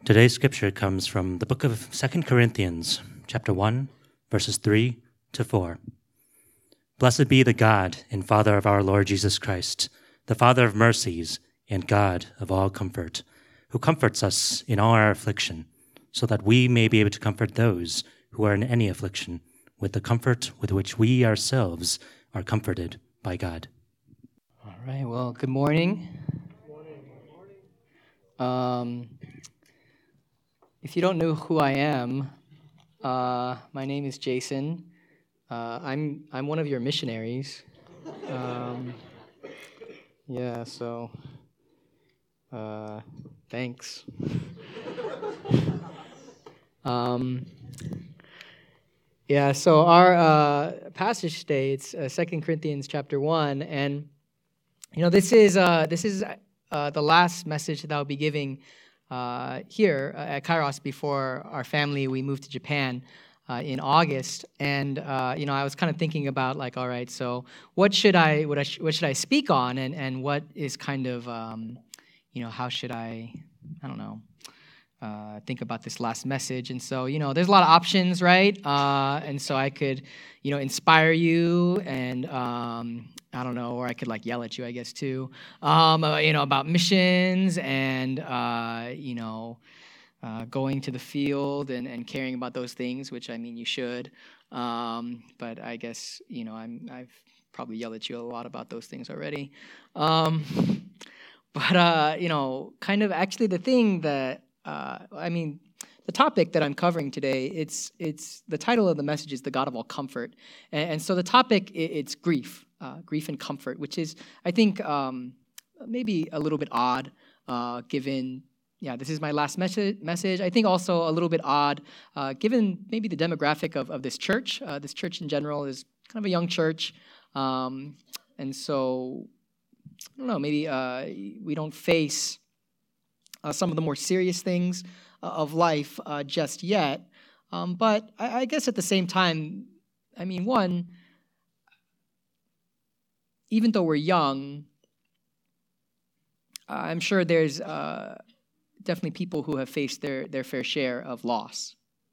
Today's scripture comes from the book of 2 Corinthians, chapter 1, verses 3 to 4. Blessed be the God and Father of our Lord Jesus Christ, the Father of mercies and God of all comfort, who comforts us in all our affliction, so that we may be able to comfort those who are in any affliction with the comfort with which we ourselves are comforted by God. All right, well, good morning. If you don't know who I am, my name is Jason. I'm one of your missionaries. Thanks. So our passage today, it's 2 Corinthians chapter 1, and this is the last message that I'll be giving here at Kairos before our family, we moved to Japan in August. And I was kind of thinking about all right, so what should I speak on, and what is kind of how should I don't know, think about this last message. And so, there's a lot of options, right? And so I could, inspire you, and I don't know, or I could yell at you, I guess, too, about missions and, going to the field and caring about those things, which, you should. But I guess, I've probably yelled at you a lot about those things already. Kind of actually the thing that, the topic that I'm covering today, it's the title of the message is The God of All Comfort. And so the topic, it's grief. Grief and comfort, which is, I think, maybe a little bit odd, given, this is my last message. I think also a little bit odd, given maybe the demographic of this church. This church in general is kind of a young church, and so, I don't know, maybe we don't face some of the more serious things of life just yet, but I guess at the same time, one, even though we're young, I'm sure there's definitely people who have faced their fair share of loss.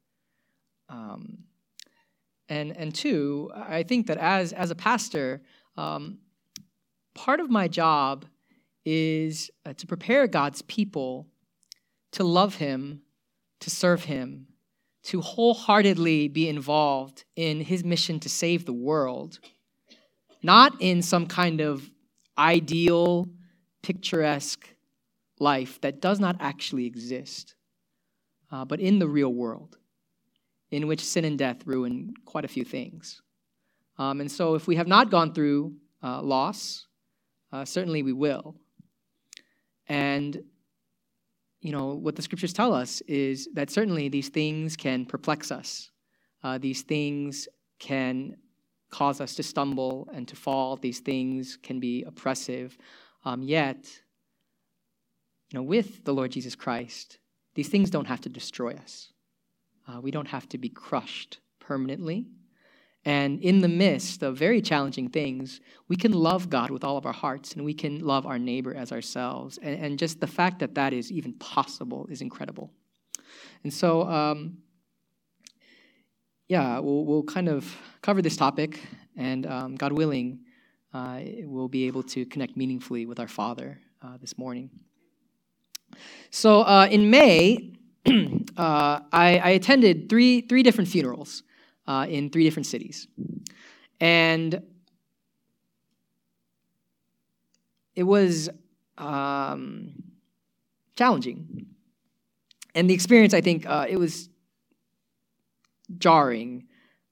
And two, I think that as a pastor, part of my job is to prepare God's people to love Him, to serve Him, to wholeheartedly be involved in His mission to save the world. Not in some kind of ideal, picturesque life that does not actually exist, but in the real world, in which sin and death ruin quite a few things. And so if we have not gone through loss, certainly we will. And, what the scriptures tell us is that certainly these things can perplex us. These things can cause us to stumble and to fall. These things can be oppressive. Yet, with the Lord Jesus Christ, these things don't have to destroy us. We don't have to be crushed permanently. And in the midst of very challenging things, we can love God with all of our hearts, and we can love our neighbor as ourselves. And just the fact that that is even possible is incredible. And so, we'll kind of cover this topic, and God willing, we'll be able to connect meaningfully with our Father this morning. So in May, I attended three different funerals in 3 different cities, and it was challenging. And the experience, I think, it was jarring,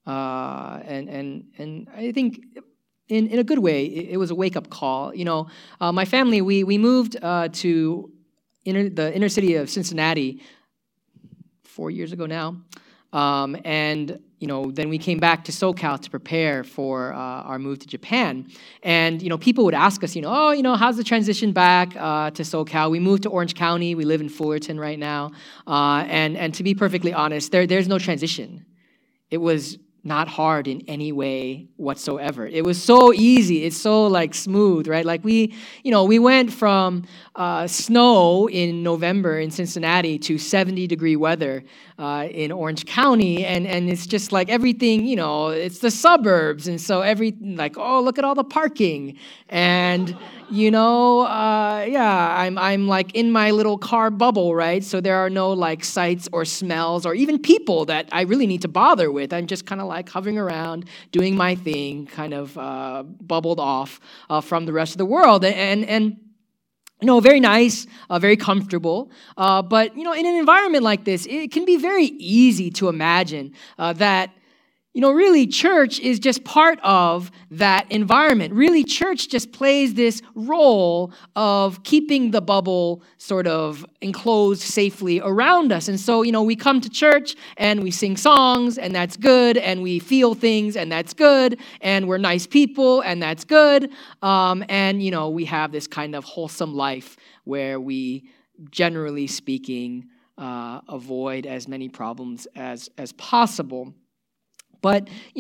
and I think in a good way, it was a wake-up call. My family, we moved to the inner city of Cincinnati 4 years ago now, and then we came back to SoCal to prepare for our move to Japan. And people would ask us, how's the transition back to SoCal? We moved to Orange County. We live in Fullerton right now, and to be perfectly honest, there's no transition. It was not hard in any way whatsoever. It was so easy. It's so like smooth, right? Like we went from snow in November in Cincinnati to 70-degree weather in Orange County, and it's just like everything, it's the suburbs, and so oh, look at all the parking, and I'm like in my little car bubble, right? So there are no like sights or smells or even people that I really need to bother with. I'm just kind of like hovering around, doing my thing, kind of bubbled off from the rest of the world, and very nice, very comfortable. But in an environment like this, it can be very easy to imagine that. Really, church is just part of that environment. Really, church just plays this role of keeping the bubble sort of enclosed safely around us. And so, we come to church and we sing songs, and that's good, and we feel things, and that's good, and we're nice people, and that's good. And we have this kind of wholesome life where we, generally speaking, avoid as many problems as possible. But, a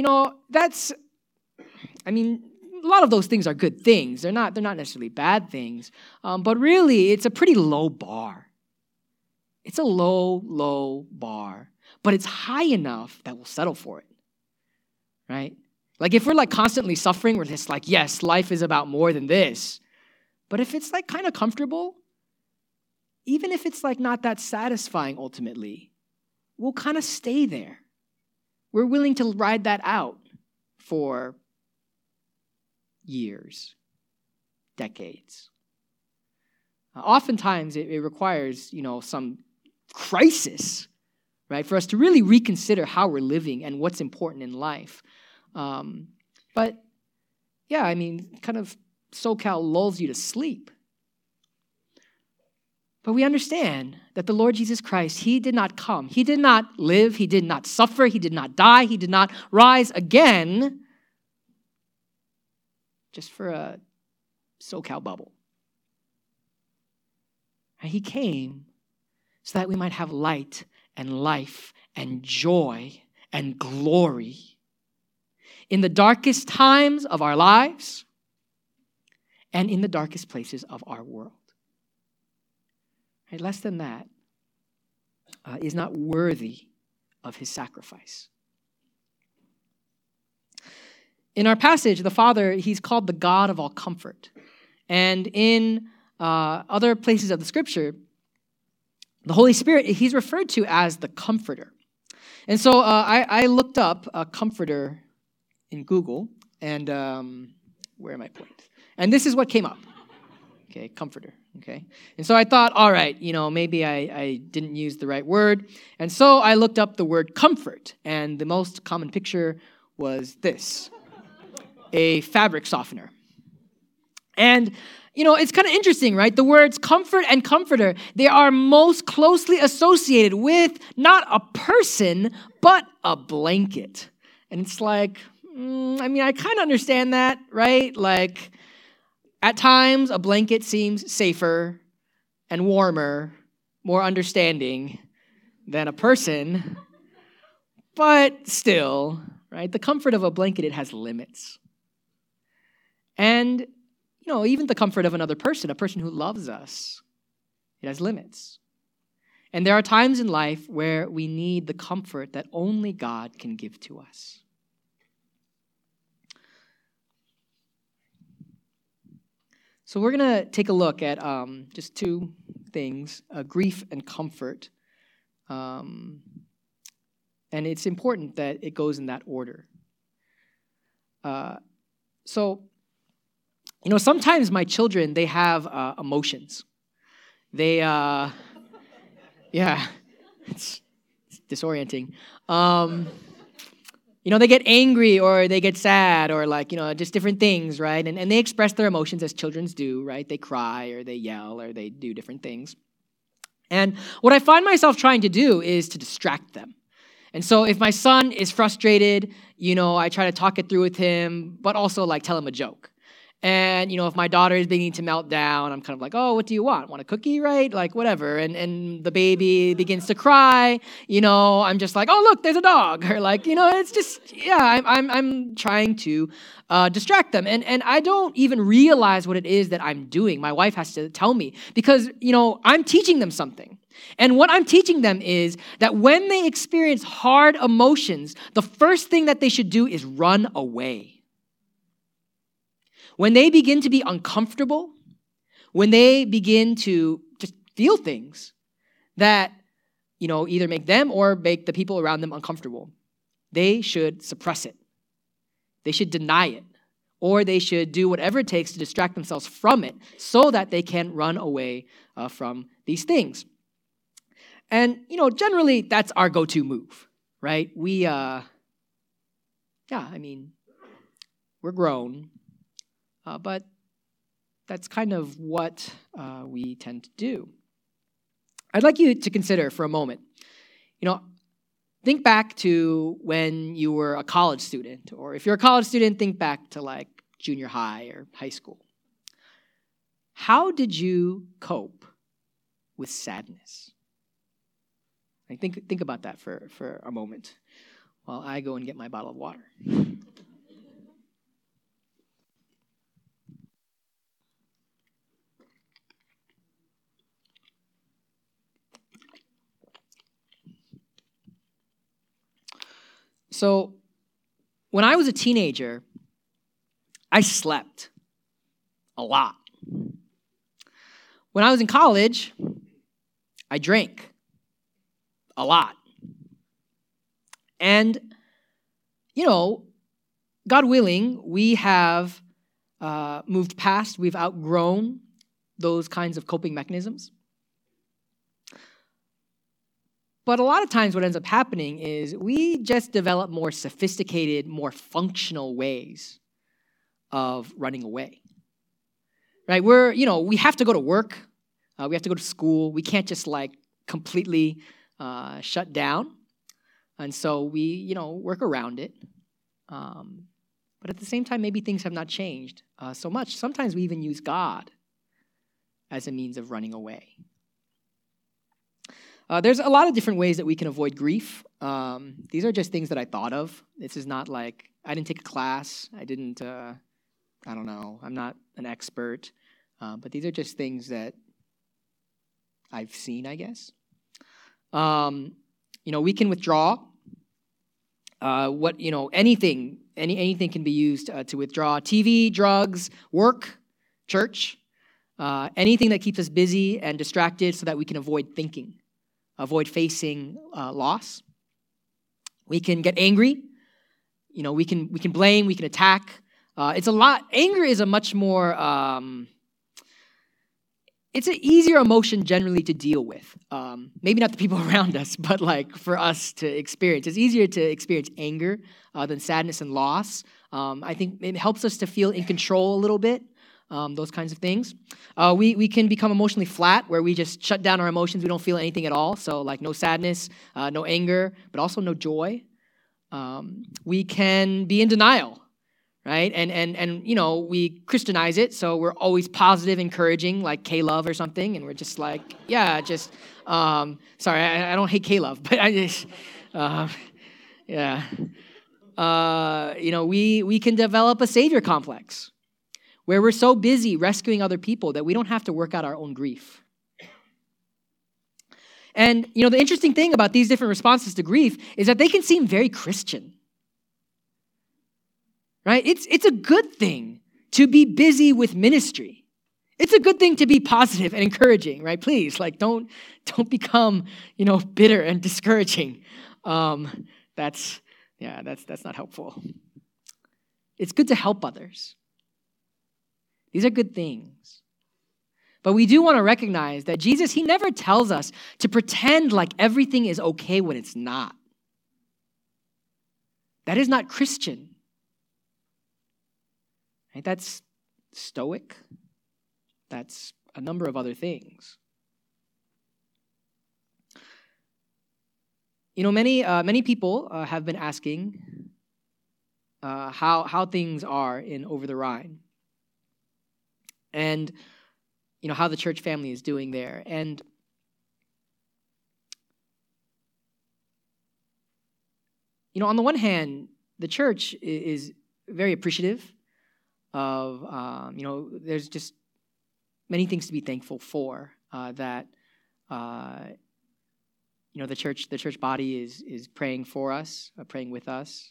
lot of those things are good things. They're not necessarily bad things. But really, it's a pretty low bar. It's a low bar. But it's high enough that we'll settle for it, right? Like if we're like constantly suffering, we're just like, yes, life is about more than this. But if it's like kind of comfortable, even if it's like not that satisfying ultimately, we'll kind of stay there. We're willing to ride that out for years, decades. Oftentimes, it requires, some crisis, right, for us to really reconsider how we're living and what's important in life. Kind of SoCal lulls you to sleep. But we understand that the Lord Jesus Christ, he did not come. He did not live. He did not suffer. He did not die. He did not rise again just for a SoCal bubble. And he came so that we might have light and life and joy and glory in the darkest times of our lives and in the darkest places of our world. Right? Less than that is not worthy of his sacrifice. In our passage, the Father, he's called the God of all comfort. And in other places of the Scripture, the Holy Spirit, he's referred to as the Comforter. And so I looked up a comforter in Google, and where am I pointing? And this is what came up. Okay, comforter. Okay, and so I thought, all right, maybe I didn't use the right word. And so I looked up the word comfort, and the most common picture was this, a fabric softener. And, it's kind of interesting, right? The words comfort and comforter, they are most closely associated with not a person, but a blanket. And it's like, I kind of understand that, right? Like, at times, a blanket seems safer and warmer, more understanding than a person. But still, right, the comfort of a blanket, it has limits. And, even the comfort of another person, a person who loves us, it has limits. And there are times in life where we need the comfort that only God can give to us. So we're going to take a look at just two things, grief and comfort. And it's important that it goes in that order. Sometimes my children, they have emotions. They, it's disorienting. They get angry or they get sad or just different things, right? And they express their emotions as children do, right? They cry or they yell or they do different things. And what I find myself trying to do is to distract them. And so if my son is frustrated, I try to talk it through with him, but also tell him a joke. And, if my daughter is beginning to melt down, I'm kind of like, oh, what do you want? Want a cookie, right? Like, whatever. And the baby begins to cry, I'm just like, oh, look, there's a dog. Or like, it's just, I'm trying to distract them. And I don't even realize what it is that I'm doing. My wife has to tell me because, I'm teaching them something. And what I'm teaching them is that when they experience hard emotions, the first thing that they should do is run away. When they begin to be uncomfortable, when they begin to just feel things that, either make them or make the people around them uncomfortable, they should suppress it. They should deny it. Or they should do whatever it takes to distract themselves from it so that they can run away from these things. And, generally that's our go-to move, right? We're grown. But that's kind of what we tend to do. I'd like you to consider for a moment, think back to when you were a college student, or if you're a college student, think back to like junior high or high school. How did you cope with sadness? Like think about that for a moment while I go and get my bottle of water. So when I was a teenager, I slept a lot. When I was in college, I drank a lot. And, God willing, we have moved past, we've outgrown those kinds of coping mechanisms. But a lot of times what ends up happening is we just develop more sophisticated, more functional ways of running away. Right? We have to go to work. We have to go to school. We can't just completely shut down. And so we, work around it. But at the same time, maybe things have not changed so much. Sometimes we even use God as a means of running away. There's a lot of different ways that we can avoid grief. These are just things that I thought of. This is not like, I didn't take a class. I didn't, I don't know. I'm not an expert. But these are just things that I've seen, I guess. We can withdraw. Anything can be used to withdraw. TV, drugs, work, church, anything that keeps us busy and distracted so that we can avoid thinking. Avoid facing loss. We can get angry. We can blame. We can attack. It's a lot. Anger is a much more. It's an easier emotion generally to deal with. Maybe not the people around us, but for us to experience. It's easier to experience anger than sadness and loss. I think it helps us to feel in control a little bit. Those kinds of things. We can become emotionally flat, where we just shut down our emotions. We don't feel anything at all. So no sadness, no anger, but also no joy. We can be in denial, right? And we Christianize it, so we're always positive, encouraging, like K-Love or something, and we're just sorry, I don't hate K-Love, but I just, we can develop a savior complex, where we're so busy rescuing other people that we don't have to work out our own grief. And, the interesting thing about these different responses to grief is that they can seem very Christian. Right? It's a good thing to be busy with ministry. It's a good thing to be positive and encouraging, right? Please, don't become, bitter and discouraging. That's not helpful. It's good to help others. These are good things. But we do want to recognize that Jesus, he never tells us to pretend like everything is okay when it's not. That is not Christian. Right? That's stoic. That's a number of other things. Many people have been asking how things are in Over the Rhine. and how the church family is doing there. And on the one hand, the church is very appreciative of, there's just many things to be thankful for, that, the church body is praying for us, praying with us.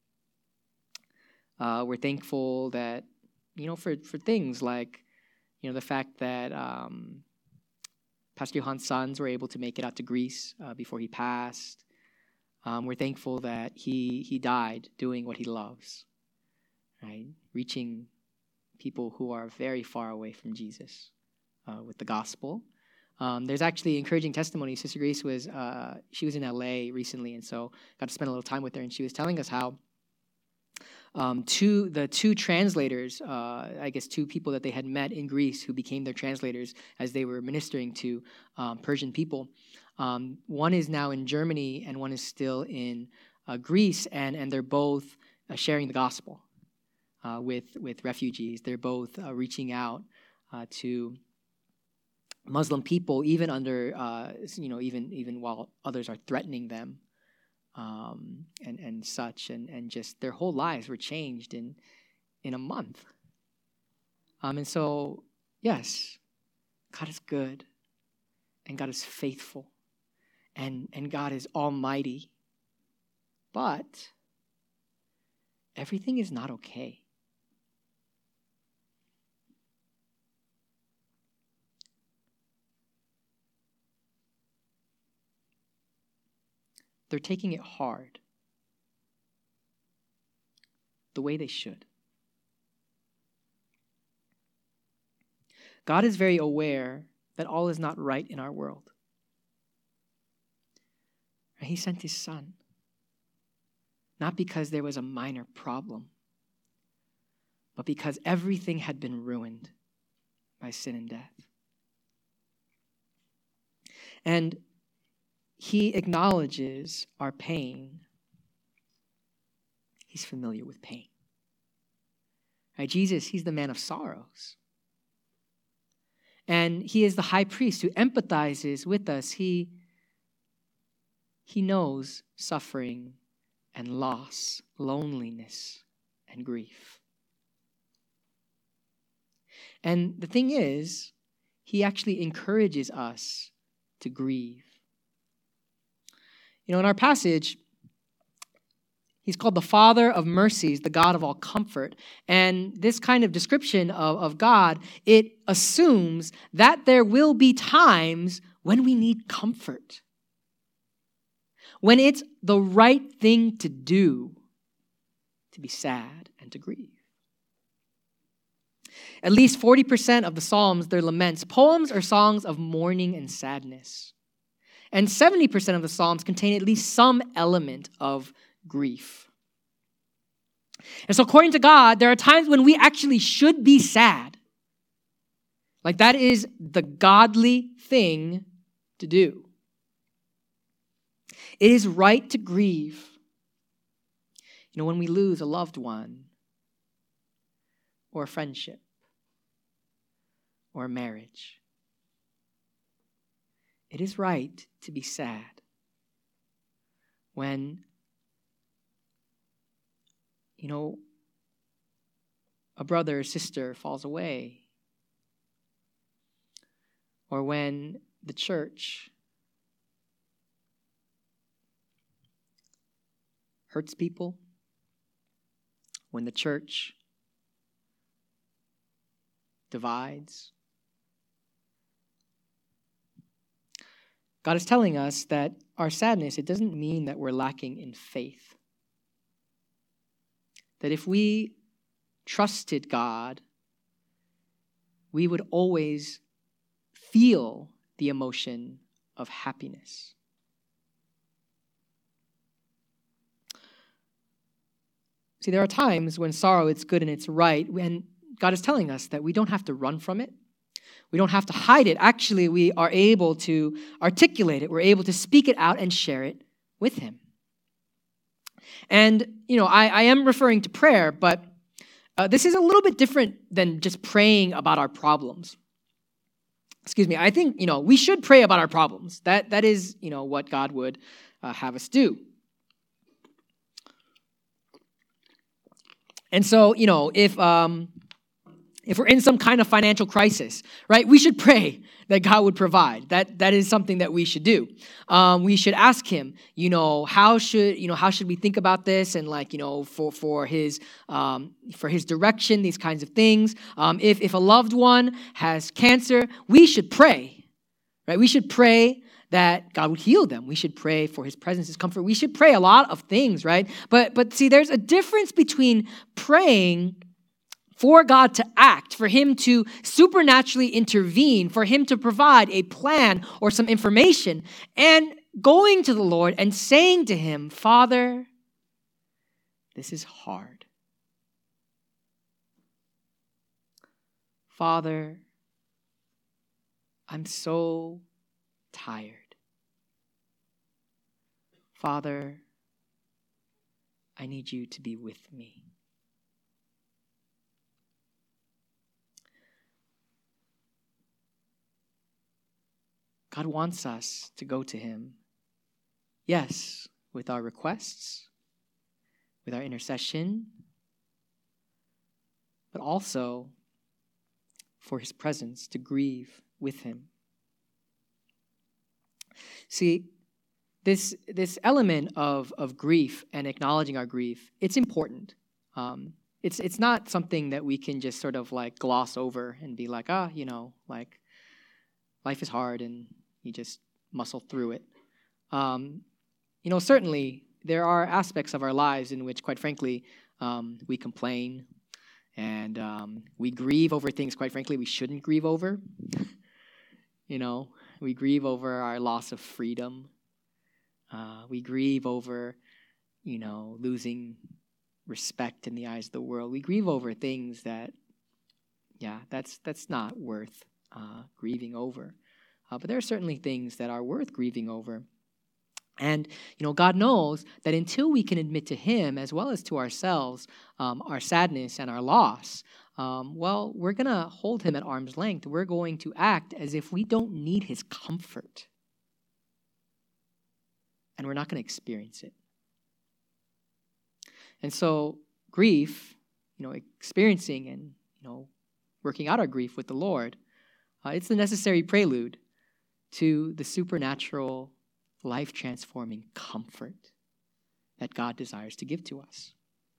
We're thankful that, for things like, the fact that Pastor Johan's sons were able to make it out to Greece before he passed. We're thankful that he died doing what he loves, right? Reaching people who are very far away from Jesus with the gospel. There's actually encouraging testimony. Sister Grace she was in LA recently, and so got to spend a little time with her, and she was telling us how two translators, I guess two people that they had met in Greece who became their translators as they were ministering to Persian people. One is now in Germany and one is still in Greece, and they're both sharing the gospel with refugees. They're both reaching out to Muslim people, even under, even while others are threatening them. And such, and just their whole lives were changed in a month. And so, yes, God is good, and God is faithful, and God is almighty, but everything is not okay. They're taking it hard, the way they should. God is very aware that all is not right in our world. He sent his son, not because there was a minor problem, but because everything had been ruined by sin and death. And he acknowledges our pain. He's familiar with pain. Right? Jesus, he's the man of sorrows. And he is the high priest who empathizes with us. He knows suffering and loss, loneliness and grief. And the thing is, he actually encourages us to grieve. In our passage, he's called the Father of mercies, the God of all comfort. And this kind of description of God, it assumes that there will be times when we need comfort, when it's the right thing to do to be sad and to grieve. At least 40% of the Psalms, they're laments, poems or songs of mourning and sadness. And 70% of the Psalms contain at least some element of grief. And so according to God, there are times when we actually should be sad. Like that is the godly thing to do. It is right to grieve. When we lose a loved one, or a friendship, or a marriage. It is right to be sad when, a brother or sister falls away, or when the church hurts people, when the church divides. God is telling us that our sadness, it doesn't mean that we're lacking in faith. That if we trusted God, we would always feel the emotion of happiness. See, there are times when sorrow, it's good and it's right, and God is telling us that we don't have to run from it. We don't have to hide it. Actually, we are able to articulate it. We're able to speak it out and share it with him. And, I am referring to prayer, but This is a little bit different than just praying about our problems. I think, we should pray about our problems. That is, what God would have us do. And so, if we're in some kind of financial crisis, right, we should pray that God would provide. That is something that we should do. We should ask him, how should we think about this, and for his direction, these kinds of things. If a loved one has cancer, we should pray, right? We should pray that God would heal them. We should pray for his presence, his comfort. We should pray a lot of things, right? But see, there's a difference between praying for God to act, for him to supernaturally intervene, for him to provide a plan or some information, and going to the Lord and saying to him, Father, this is hard. Father, I'm so tired. Father, I need you to be with me. God wants us to go to him, yes, with our requests, with our intercession, but also for his presence, to grieve with him. See, this element of grief and acknowledging our grief, it's important. It's not something that we can just sort of gloss over and be like, life is hard and you just muscle through it. Certainly there are aspects of our lives in which, quite frankly, we complain and we grieve over things, quite frankly, we shouldn't grieve over. We grieve over our loss of freedom. We grieve over, losing respect in the eyes of the world. We grieve over things that, that's not worth grieving over. But there are certainly things that are worth grieving over. And, God knows that until we can admit to him, as well as to ourselves, our sadness and our loss, we're going to hold him at arm's length. We're going to act as if we don't need his comfort. And we're not going to experience it. And so grief, experiencing and, working out our grief with the Lord, it's the necessary prelude to the supernatural, life-transforming comfort that God desires to give to us.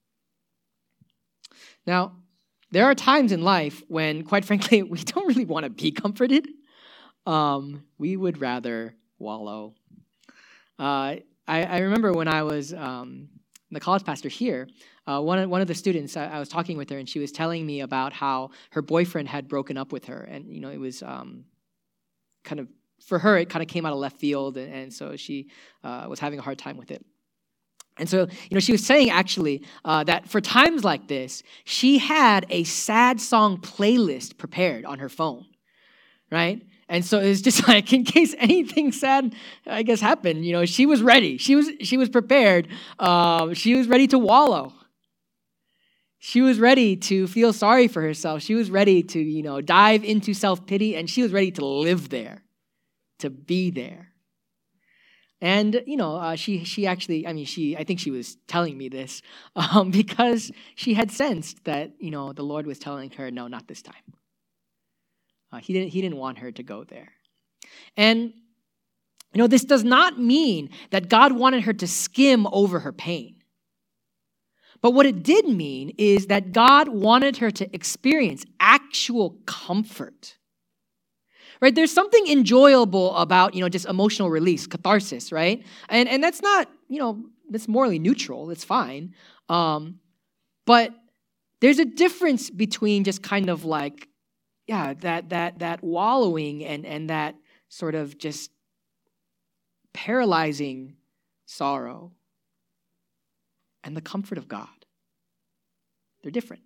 Now, there are times in life when, quite frankly, we don't really want to be comforted. We would rather wallow. I remember when I was the college pastor here, one of the students, I was talking with her, and she was telling me about how her boyfriend had broken up with her. And, it was kind of, for her, it kind of came out of left field, and so she was having a hard time with it. And so, she was saying actually that for times like this, she had a sad song playlist prepared on her phone, right? And so it's just in case anything sad, I guess, happened, she was ready. She was prepared. She was ready to wallow. She was ready to feel sorry for herself. She was ready to, dive into self-pity, and she was ready to live there, to be there. And, she actually, I think she was telling me this because she had sensed that, the Lord was telling her, no, not this time. He didn't want her to go there. And, this does not mean that God wanted her to skim over her pain. But what it did mean is that God wanted her to experience actual comfort. Right? There's something enjoyable about, just emotional release, catharsis, right? And that's not, that's morally neutral. It's fine. But there's a difference between just kind of that wallowing and that sort of just paralyzing sorrow and the comfort of God. They're different.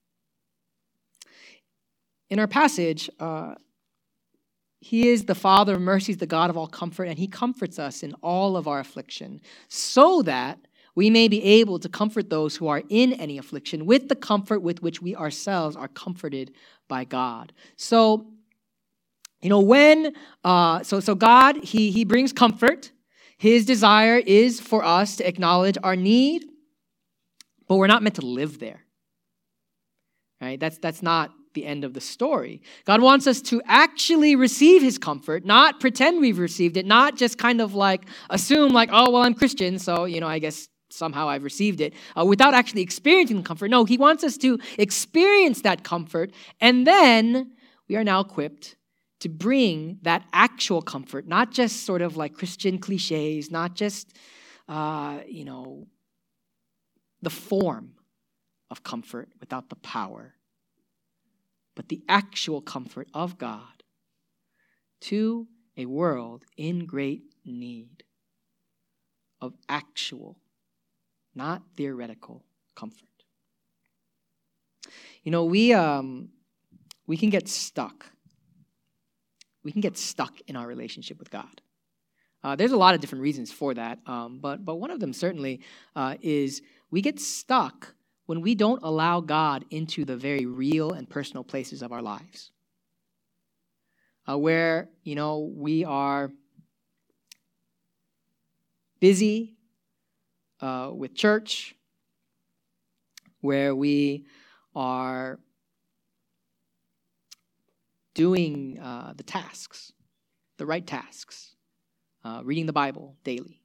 In our passage, he is the Father of mercies, the God of all comfort, and he comforts us in all of our affliction, so that we may be able to comfort those who are in any affliction with the comfort with which we ourselves are comforted by God. So, when God, he brings comfort. His desire is for us to acknowledge our need, but we're not meant to live there. Right? That's not the end of the story. God wants us to actually receive his comfort, not pretend we've received it, not just kind of like assume like, oh, well, I'm Christian, so, I guess somehow I've received it, without actually experiencing the comfort. No, he wants us to experience that comfort, and then we are now equipped to bring that actual comfort, not just sort of like Christian cliches, not just, the form of comfort without the power, but the actual comfort of God to a world in great need of actual, not theoretical comfort. We can get stuck. We can get stuck in our relationship with God. There's a lot of different reasons for that, but one of them certainly is we get stuck when we don't allow God into the very real and personal places of our lives, where, we are busy with church, where we are doing the tasks, the right tasks, reading the Bible daily,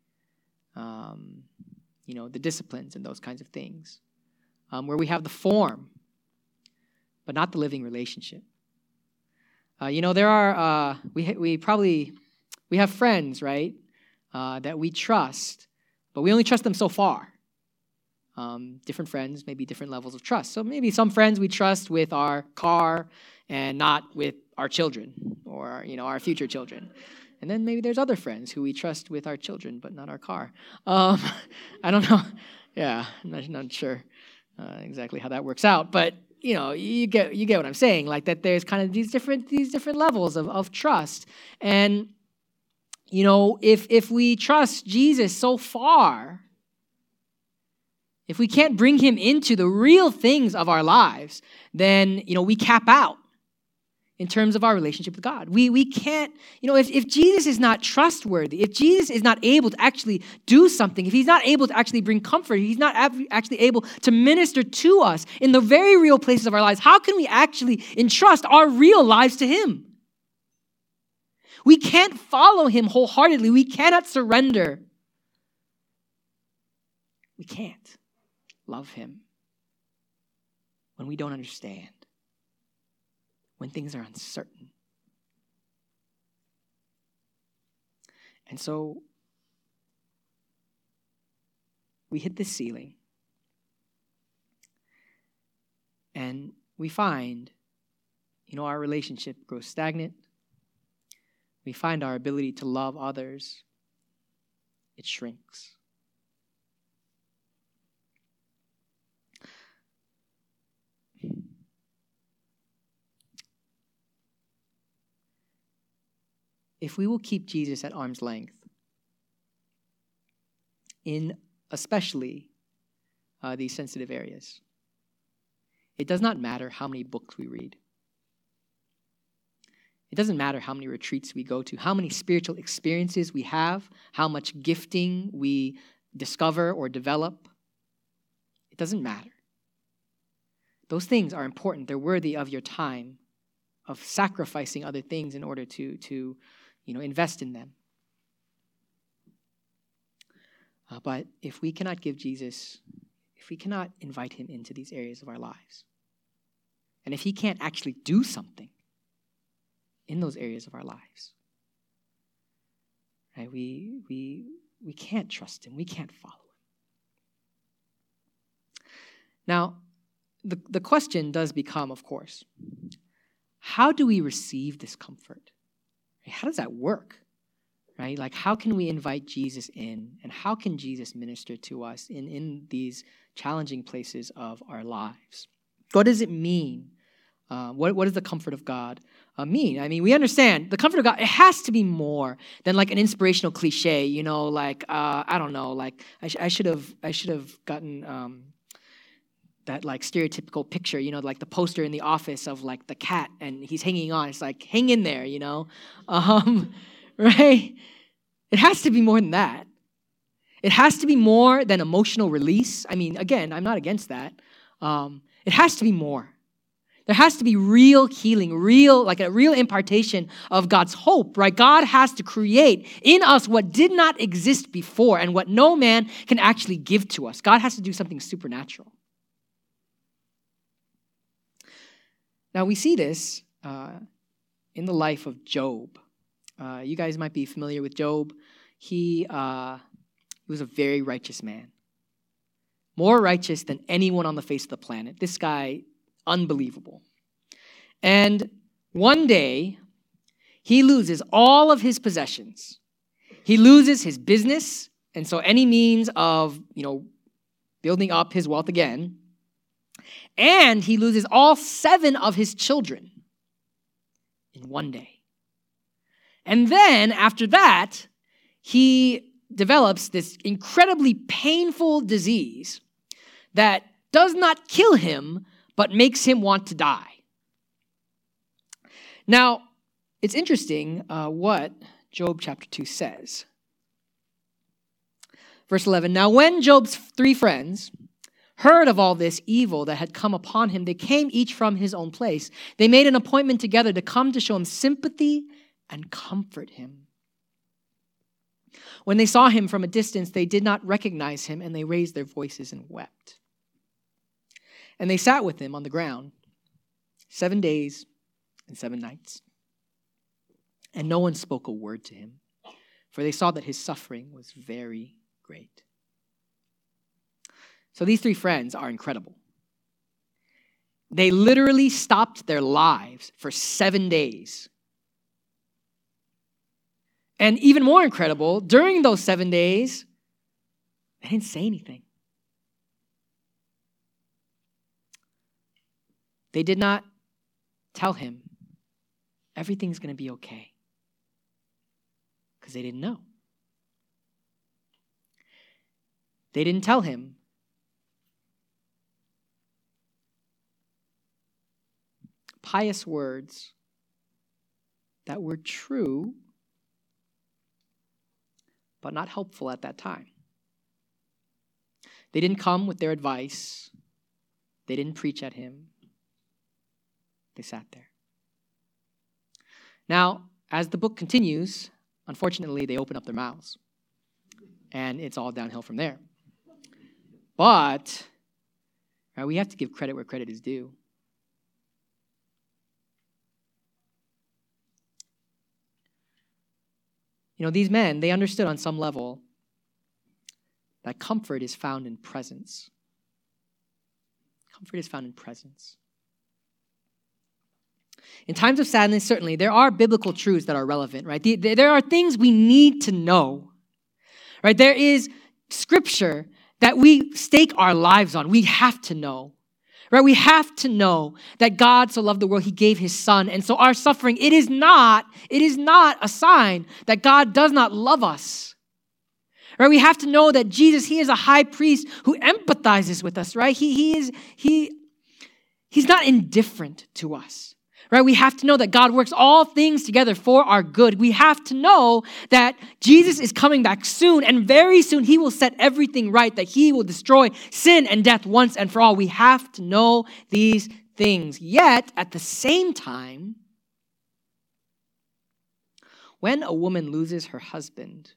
the disciplines and those kinds of things, where we have the form, but not the living relationship. There are, we have friends, right, that we trust, but we only trust them so far. Different friends, maybe different levels of trust. So maybe some friends we trust with our car and not with our children or, our future children. And then maybe there's other friends who we trust with our children, but not our car. I don't know. Yeah, I'm not sure exactly how that works out, but you get what I'm saying. Like that, there's kind of these different levels of trust, and if we trust Jesus so far, if we can't bring him into the real things of our lives, then we cap out in terms of our relationship with God. We can't, if Jesus is not trustworthy, if Jesus is not able to actually do something, if he's not able to actually bring comfort, he's not actually able to minister to us in the very real places of our lives, how can we actually entrust our real lives to him? We can't follow him wholeheartedly. We cannot surrender. We can't love him when we don't understand, when things are uncertain. And so we hit this ceiling, and we find, our relationship grows stagnant. We find our ability to love others, it shrinks. If we will keep Jesus at arm's length, in especially these sensitive areas, it does not matter how many books we read. It doesn't matter how many retreats we go to, how many spiritual experiences we have, how much gifting we discover or develop. It doesn't matter. Those things are important. They're worthy of your time, of sacrificing other things in order to invest in them. But if we cannot give Jesus, if we cannot invite him into these areas of our lives, and if he can't actually do something in those areas of our lives, right, we can't trust him. We can't follow him. Now, the question does become, of course, how do we receive this comfort? How does that work? Right? Like, how can we invite Jesus in? And how can Jesus minister to us in these challenging places of our lives? What does it mean? What is the comfort of God mean? I mean, we understand the comfort of God, it has to be more than like an inspirational cliche, like, I don't know, like I should have gotten that like stereotypical picture, like the poster in the office of like the cat and he's hanging on. It's like, hang in there, right? It has to be more than that. It has to be more than emotional release. I mean, again, I'm not against that. It has to be more. There has to be real healing, like a real impartation of God's hope, right? God has to create in us what did not exist before and what no man can actually give to us. God has to do something supernatural. Now, we see this in the life of Job. You guys might be familiar with Job. He was a very righteous man. More righteous than anyone on the face of the planet. This guy, unbelievable. And one day, he loses all of his possessions. He loses his business, and so any means of, building up his wealth again. And he loses all 7 of his children in one day. And then, after that, he develops this incredibly painful disease that does not kill him, but makes him want to die. Now, it's interesting what Job chapter 2 says. Verse 11, now when Job's 3 friends heard of all this evil that had come upon him, they came each from his own place. They made an appointment together to come to show him sympathy and comfort him. When they saw him from a distance, they did not recognize him, and they raised their voices and wept. And they sat with him on the ground 7 days and 7 nights. And no one spoke a word to him, for they saw that his suffering was very great. So these 3 friends are incredible. They literally stopped their lives for 7 days. And even more incredible, during those 7 days, they didn't say anything. They did not tell him everything's going to be okay, because they didn't know. They didn't tell him pious words that were true, but not helpful at that time. They didn't come with their advice. They didn't preach at him. They sat there. Now, as the book continues, unfortunately, they open up their mouths. And it's all downhill from there. But we have to give credit where credit is due. These men, they understood on some level that comfort is found in presence. Comfort is found in presence. In times of sadness, certainly, there are biblical truths that are relevant, right? There are things we need to know, right? There is scripture that we stake our lives on. We have to know, right? We have to know that God so loved the world, he gave his son. And so our suffering, it is not a sign that God does not love us, right? We have to know that Jesus, he is a high priest who empathizes with us, right? He's not indifferent to us. Right? We have to know that God works all things together for our good. We have to know that Jesus is coming back soon, and very soon he will set everything right, that he will destroy sin and death once and for all. We have to know these things. Yet, at the same time, when a woman loses her husband,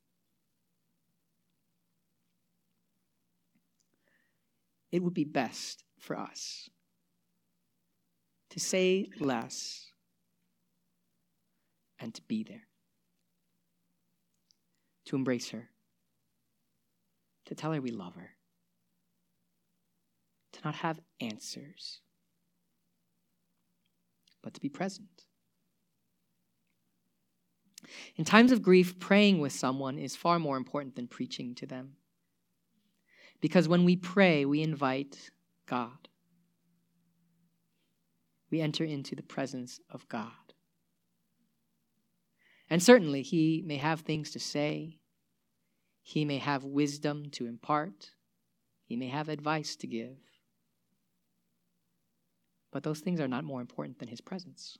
it would be best for us to say less and to be there, to embrace her, to tell her we love her, to not have answers, but to be present. In times of grief, praying with someone is far more important than preaching to them. Because when we pray, we invite God. We enter into the presence of God. And certainly he may have things to say. He may have wisdom to impart. He may have advice to give. But those things are not more important than his presence.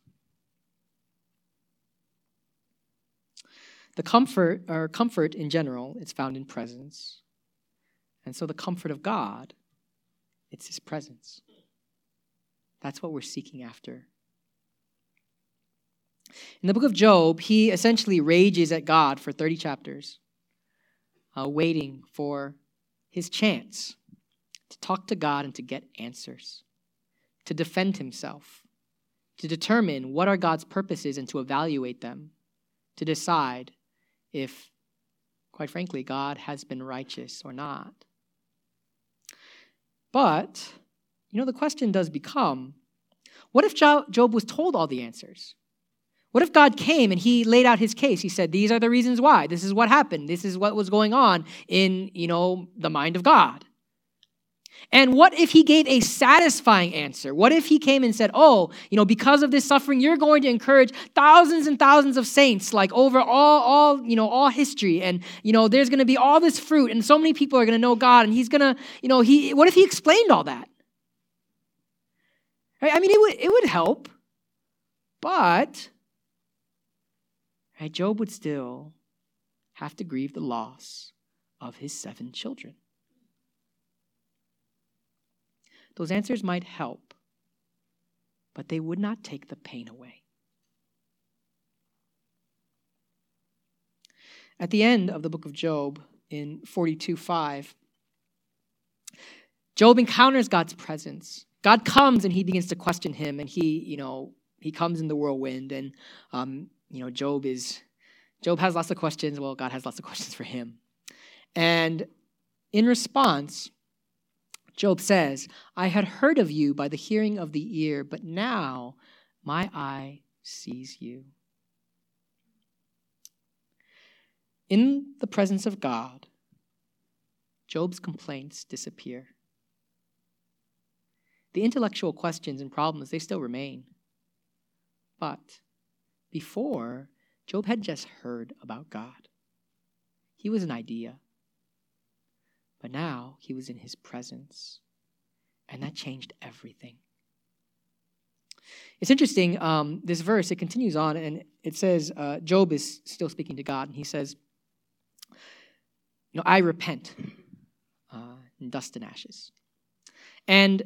The comfort in general, it's found in presence. And so the comfort of God, it's his presence. That's what we're seeking after. In the book of Job, he essentially rages at God for 30 chapters, waiting for his chance to talk to God and to get answers, to defend himself, to determine what are God's purposes and to evaluate them, to decide if, quite frankly, God has been righteous or not. But, the question does become, what if Job was told all the answers? What if God came and he laid out his case? He said, these are the reasons why. This is what happened. This is what was going on in, the mind of God. And what if he gave a satisfying answer? What if he came and said, because of this suffering, you're going to encourage thousands and thousands of saints, like over all history. And, there's going to be all this fruit and so many people are going to know God. And he's going to, what if he explained all that? Right? I mean, it would help, but Job would still have to grieve the loss of his 7 children. Those answers might help, but they would not take the pain away. At the end of the book of Job, in 42:5, Job encounters God's presence. God comes and he begins to question him, and he comes in the whirlwind, and Job has lots of questions. Well, God has lots of questions for him. And in response, Job says, I had heard of you by the hearing of the ear, but now my eye sees you. In the presence of God, Job's complaints disappear. The intellectual questions and problems, they still remain. But before, Job had just heard about God. He was an idea. But now he was in his presence. And that changed everything. It's interesting, this verse, it continues on, and it says, Job is still speaking to God, and he says, I repent in dust and ashes. And,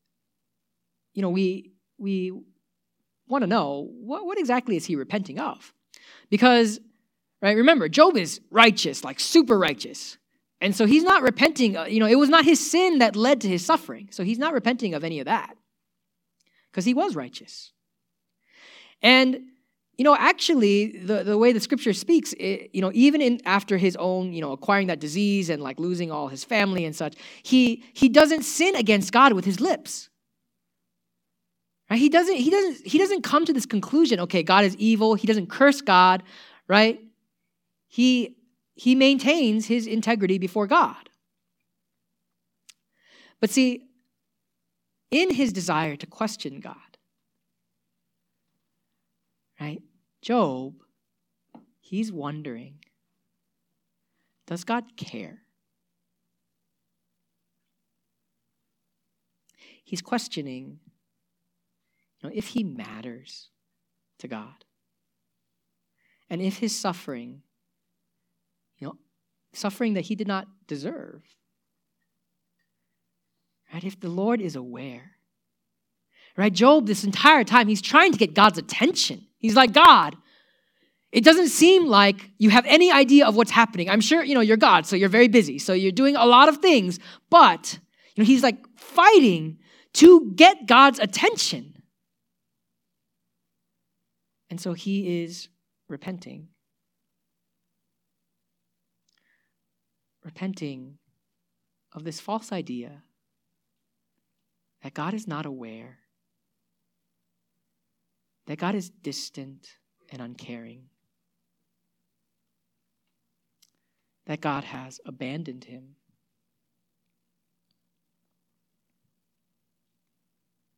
we want to know, what exactly is he repenting of? Because, remember, Job is righteous, like super righteous. And so he's not repenting, it was not his sin that led to his suffering. So he's not repenting of any of that because he was righteous. And, actually, the way the scripture speaks, even after his own, acquiring that disease and like losing all his family and such, he doesn't sin against God with his lips. Right? He doesn't come to this conclusion, okay, God is evil. He doesn't curse God, right? He maintains his integrity before God. But see, in his desire to question God, right, Job, he's wondering, does God care? He's questioning, if he matters to God. And if his suffering, suffering that he did not deserve, right? If the Lord is aware, right? Job, this entire time, he's trying to get God's attention. He's like, God, it doesn't seem like you have any idea of what's happening. I'm sure, you're God, so you're very busy. So you're doing a lot of things, but, he's like fighting to get God's attention. And so he is repenting. Repenting of this false idea that God is not aware, that God is distant and uncaring, that God has abandoned him.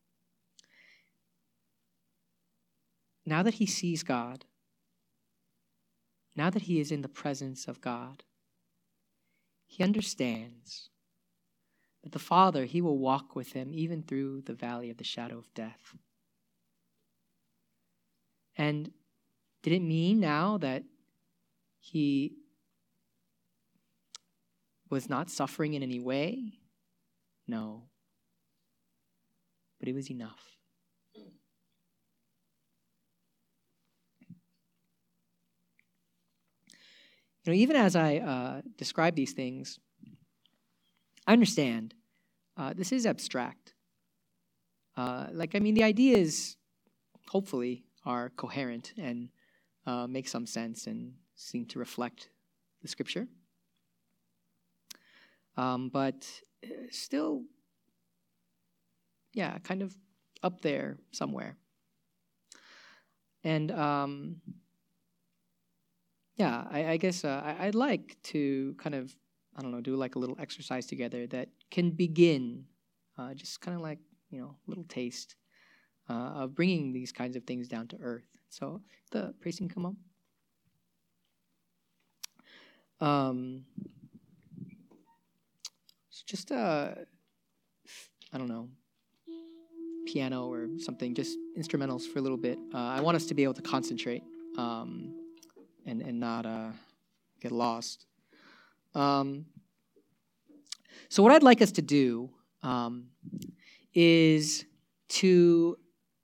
Now that he sees God, now that he is in the presence of God, he understands that the Father, he will walk with him even through the valley of the shadow of death. And did it mean now that he was not suffering in any way? No. But it was enough. Even as I describe these things, I understand this is abstract. The ideas hopefully are coherent and make some sense and seem to reflect the scripture. But still, kind of up there somewhere. And I guess I'd like to kind of, do like a little exercise together that can begin just kind of like, little taste of bringing these kinds of things down to earth. So the praise can come up. So just, piano or something, just instrumentals for a little bit. I want us to be able to concentrate and not get lost. So what I'd like us to do is to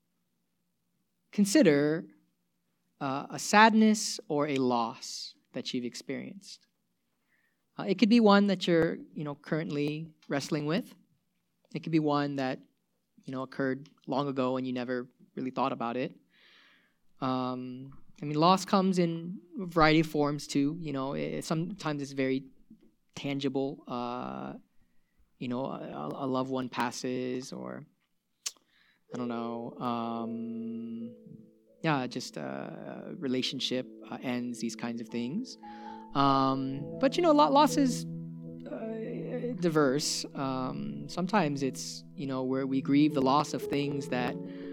consider a sadness or a loss that you've experienced. It could be one that you're, currently wrestling with. It could be one that, occurred long ago and you never really thought about it. Loss comes in a variety of forms too. Sometimes it's very tangible. A loved one passes, or just a relationship ends. These kinds of things. But loss is diverse. Sometimes it's where we grieve the loss of things that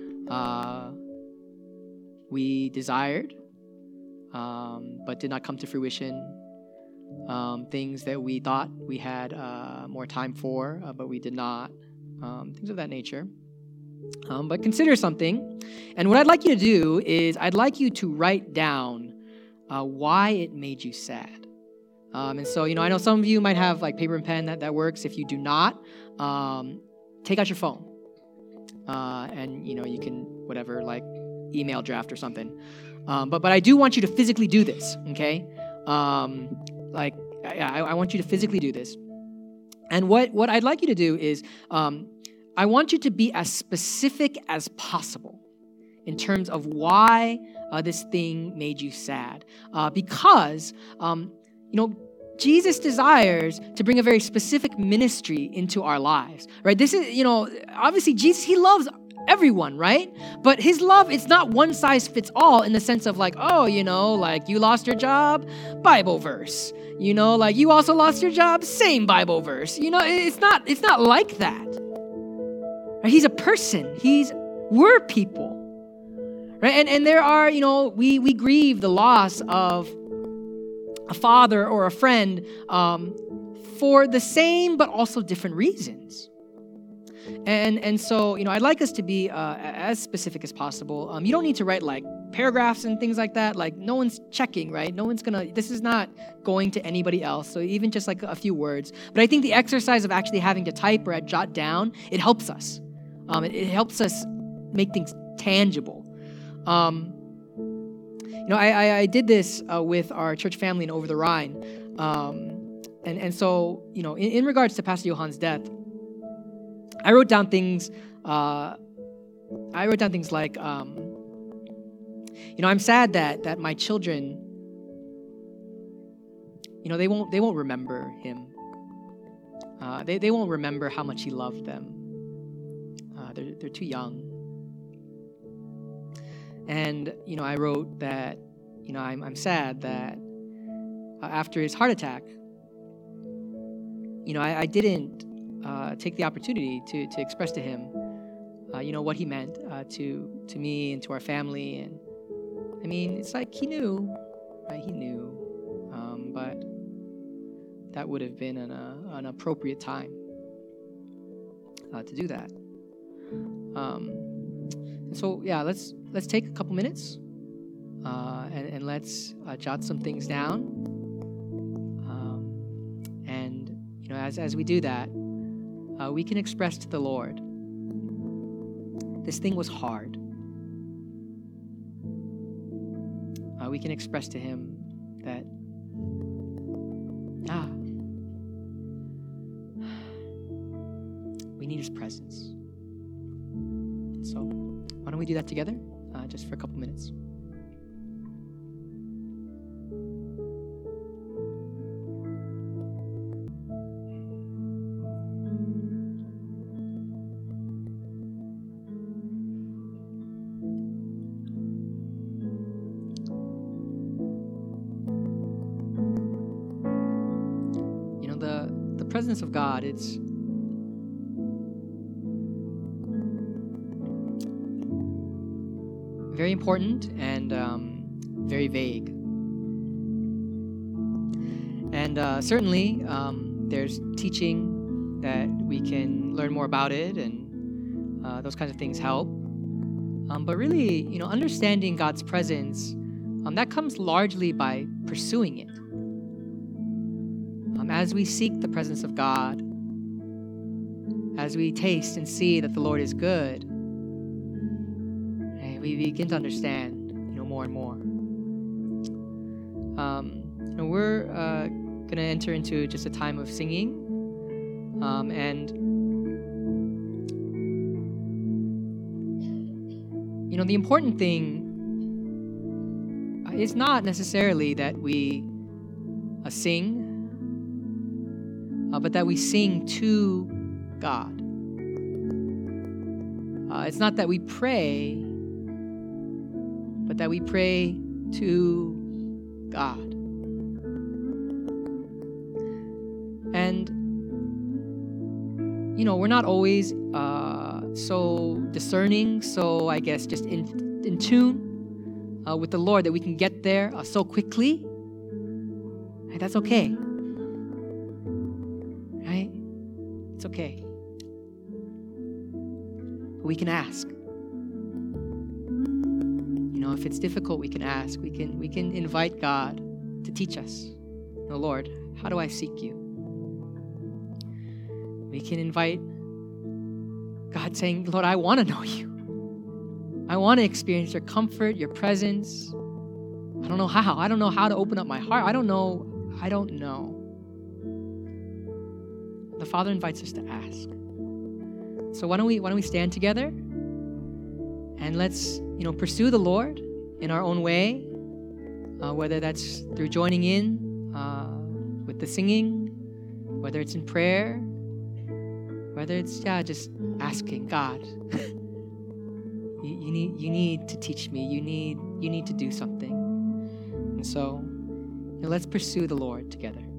we desired, but did not come to fruition. Things that we thought we had more time for, but we did not. Things of that nature. But consider something. And what I'd like you to do is I'd like you to write down why it made you sad. And so, I know some of you might have like paper and pen that works. If you do not, take out your phone. And, you can, email draft or something. But I do want you to physically do this, okay? I want you to physically do this. And what I'd like you to do is I want you to be as specific as possible in terms of why this thing made you sad. Because, Jesus desires to bring a very specific ministry into our lives, right? This is, obviously Jesus, he loves everyone, right? But his love, it's not one size fits all in the sense of you lost your job, Bible verse. You also lost your job, same Bible verse. It's not like that. Right? He's a person. We're people. Right? And there are, we grieve the loss of a father or a friend for the same but also different reasons. And so, I'd like us to be as specific as possible. You don't need to write like paragraphs and things like that. Like no one's checking, right? This is not going to anybody else. So even just like a few words. But I think the exercise of actually having to type or jot down, it helps us. It helps us make things tangible. I did this with our church family in Over the Rhine. And so, in regards to Pastor Johan's death, I wrote down things like, I'm sad that my children, they won't remember him. They won't remember how much he loved them. They're too young. And, I wrote that, I'm sad that after his heart attack, I didn't take the opportunity to express to him, what he meant to me and to our family. And it's like he knew, right? He knew, but that would have been an appropriate time to do that. And so, yeah, let's take a couple minutes and let's jot some things down. And as we do that, we can express to the Lord, this thing was hard. We can express to Him that, we need His presence. So, why don't we do that together, just for a couple minutes? The presence of God, it's very important and very vague. And certainly there's teaching that we can learn more about it, and those kinds of things help. But really, understanding God's presence, that comes largely by pursuing it. As we seek the presence of God, as we taste and see that the Lord is good, we begin to understand, more and more. We're going to enter into just a time of singing, and the important thing is not necessarily that we sing, but that we sing to God. It's not that we pray, but that we pray to God. And, we're not always so discerning, so I guess just in tune with the Lord that we can get there so quickly. Right? That's okay. Right? It's okay. But we can ask. If it's difficult, we can ask. We can invite God to teach us. Lord, how do I seek you? We can invite God saying, Lord, I want to know you. I want to experience your comfort, your presence. I don't know how. I don't know how to open up my heart. I don't know. The Father invites us to ask. So why don't we stand together and let's pursue the Lord in our own way, whether that's through joining in with the singing, whether it's in prayer, whether it's just asking God. you need to teach me. You need to do something. And so let's pursue the Lord together.